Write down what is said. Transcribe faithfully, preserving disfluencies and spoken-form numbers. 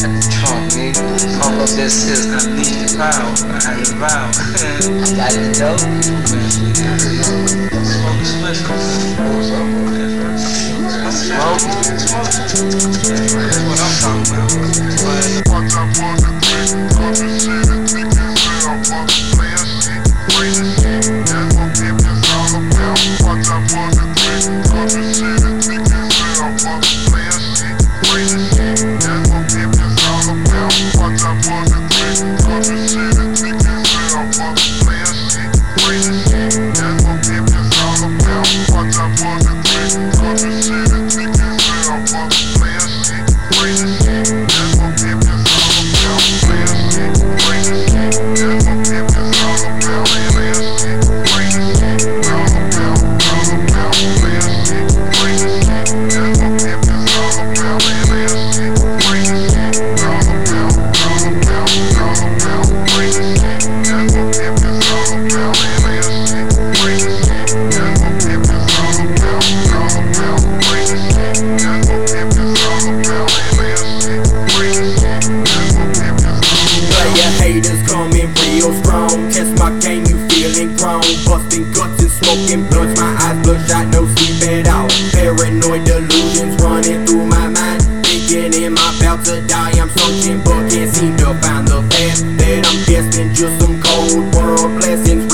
Trump, nigga. Pump up that shit, I need the power. I had the vow. I got the dope. Smoke the switch. Smoke. That's what I'm talking about. Watch out for the thing. Come and see the niggas out. Fuck playing shit. Crazy shit. That's what pimpin's all about. Watch out for the thing. Come and see the niggas out. Fuck playing shit. Crazy shit. That's what pimpin's all about. Watch out for the thing. Come and see the niggas out. Fuck playing shit. Crazy shit. That's what pimpin's all about. Watch out for the thing. Come and see the niggas out. Fuck playing shit. Crazy shit. That's what pimpin's all about. Playing shit. Crazy shit. That's what pimpin's all about. Playing shit. Crazy shit. All about. All about. Playing shit. Crazy shit. That's what pimpin's all about. Playing shit. Crazy shit. All about. All about. All about. Crazy shit. That's what pimpin's all about. Playing shit. Crazy shit. That's what pimpin's all about. All about. Crazy shit. That's what pimpin's all about. Playing shit. Crazy shit. That's what pimpin's all about. Player haters coming real strong. Test my game, you feeling grown. Busting guts and smoking blunts. My eyes bloodshot, no sleep at all. Paranoid delusions running through my mind. Thinking am I about to die? I'm searching but can't seem to find the path that I'm destined. Just some cold world blessings